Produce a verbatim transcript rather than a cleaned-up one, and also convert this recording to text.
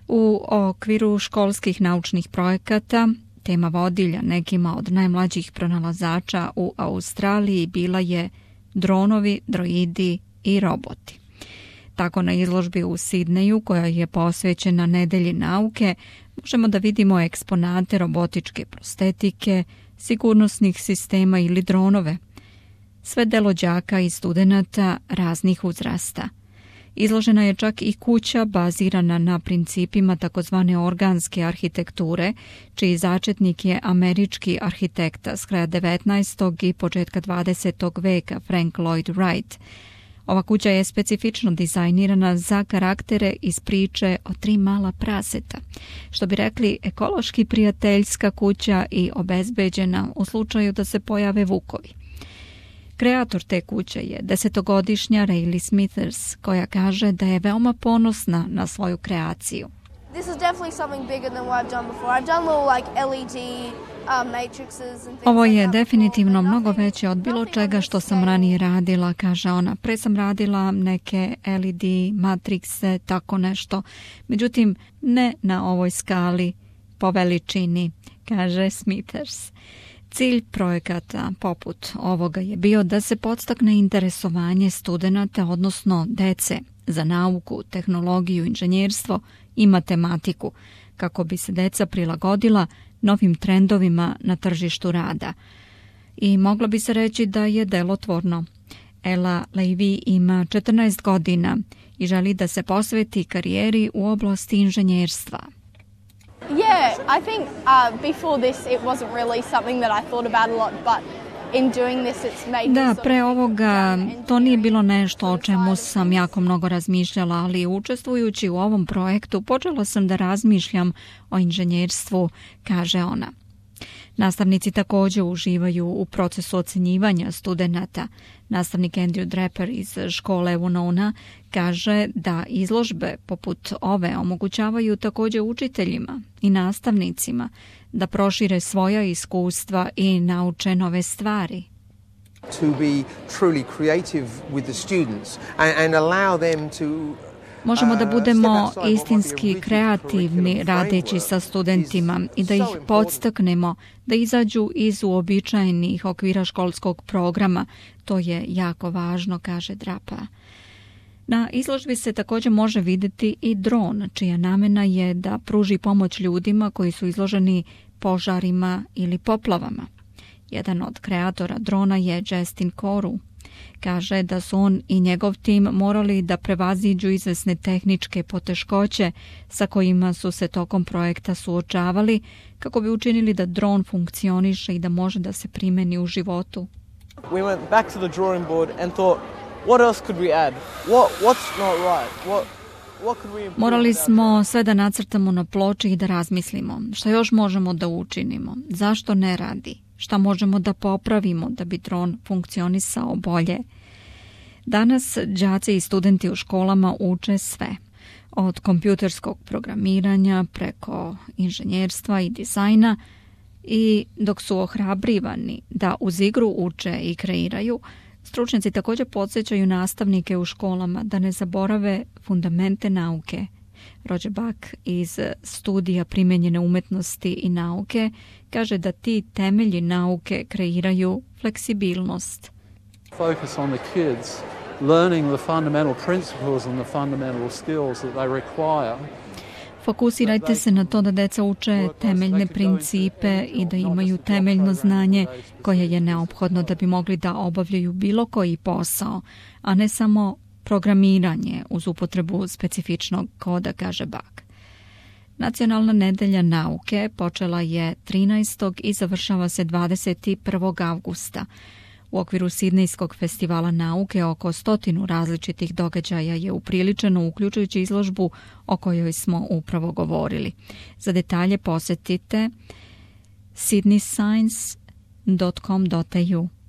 U okviru školskih naučnih projekata tema vodilja nekima od najmlađih pronalazača u Australiji bila je dronovi, droidi i roboti. Tako na izložbi u Sidneju, koja je posvećena Nedelji nauke, možemo da vidimo eksponate robotičke prostetike, sigurnosnih sistema ili dronove. Sve delo đaka i studenata raznih uzrasta. Izložena je čak i kuća bazirana na principima takozvane organske arhitekture, čiji začetnik je američki arhitekta s kraja devetnaestog i početka dvadesetog veka Frank Lloyd Wright. Ova kuća je specifično dizajnirana za karaktere iz priče o tri mala praseta, što bi rekli ekološki prijateljska kuća i obezbeđena u slučaju da se pojave vukovi. Kreator te kuće je desetogodišnja Rayleigh Smithers, koja kaže da je veoma ponosna na svoju kreaciju. This is definitely something bigger than what I've done before. I've done little like L E D um, matrices and things. Ovo je like definitivno mnogo veće od bilo čega što sam ranije radila, kaže ona. Pre sam radila neke L E D matrikse, tako nešto. Međutim, ne na ovoj skali po veličini, kaže Smithers. Cilj projekata poput ovoga je bio da se podstakne interesovanje studenata, odnosno dece, za nauku, tehnologiju, inženjerstvo i matematiku, kako bi se deca prilagodila novim trendovima na tržištu rada. I moglo bi se reći da je delotvorno. Ella Levy ima četrnaest godina i želi da se posveti karijeri u oblasti inženjerstva. Yeah, I think uh, before this it wasn't really something that I thought about a lot, but in doing this it's made me Da, sort of pre think ovoga down and to nije doing bilo it. nešto o čemu sam jako mnogo razmišljala, ali učestvujući u ovom projektu počela sam da razmišljam o inženjerstvu, kaže ona. Nastavnici također uživaju u procesu ocenjivanja studenata. Nastavnik Andrew Draper iz škole Winona kaže da izložbe poput ove omogućavaju također učiteljima i nastavnicima da prošire svoja iskustva i nauče nove stvari. To be truly creative with the students and, and allow them to Možemo da budemo istinski kreativni radeći sa studentima i da ih podstaknemo da izađu iz uobičajenih okvira školskog programa. To je jako važno, kaže Drapa. Na izložbi se također može vidjeti i dron, čija namjena je da pruži pomoć ljudima koji su izloženi požarima ili poplavama. Jedan od kreatora drona je Justin Coru. Kaže da su on i njegov tim morali da prevaziđu izvesne tehničke poteškoće sa kojima su se tokom projekta suočavali kako bi učinili da dron funkcioniše i da može da se primeni u životu. We went back to the drawing board and thought, what else could we add? What, what's not right? What, what could we improve? Morali smo sve da nacrtamo na ploči i da razmislimo šta još možemo da učinimo, zašto ne radi, šta možemo da popravimo da bi dron funkcionisao bolje. Danas đaci i studenti u školama uče sve, od kompjuterskog programiranja preko inženjerstva i dizajna, i dok su ohrabrivani da uz igru uče i kreiraju, stručnjaci također podsjećaju nastavnike u školama da ne zaborave fundamente nauke. Roger Buck iz studija primenjene umetnosti i nauke kaže da ti temelji nauke kreiraju fleksibilnost. Focus on the kids learning the fundamental principles and the fundamental skills that they require. Fokusirajte se na to da deca uče temeljne principe i da imaju temeljno znanje koje je neophodno da bi mogli da obavljaju bilo koji posao, a ne samo programiranje uz upotrebu specifičnog koda, kaže Buck. Nacionalna nedelja nauke počela je trinaestog i završava se dvadeset prvog avgusta. U okviru Sidnejskog festivala nauke oko stotinu različitih događaja je upriličeno, uključujući izložbu o kojoj smo upravo govorili. Za detalje posjetite sydney science dot com dot a u.